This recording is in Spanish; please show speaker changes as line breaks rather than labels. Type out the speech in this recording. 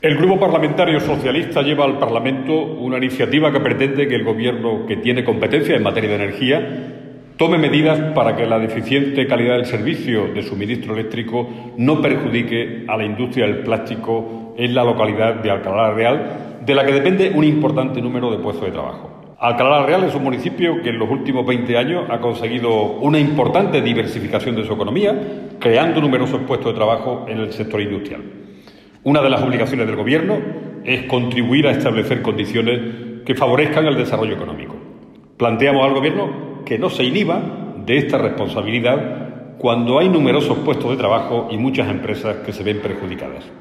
El Grupo Parlamentario Socialista lleva al Parlamento una iniciativa que pretende que el Gobierno, que tiene competencia en materia de energía, tome medidas para que la deficiente calidad del servicio de suministro eléctrico no perjudique a la industria del plástico en la localidad de Alcalá la Real, de la que depende un importante número de puestos de trabajo. Alcalá la Real es un municipio que en los últimos 20 años ha conseguido una importante diversificación de su economía, creando numerosos puestos de trabajo en el sector industrial. Una de las obligaciones del Gobierno es contribuir a establecer condiciones que favorezcan el desarrollo económico. Planteamos al Gobierno que no se inhiba de esta responsabilidad cuando hay numerosos puestos de trabajo y muchas empresas que se ven perjudicadas.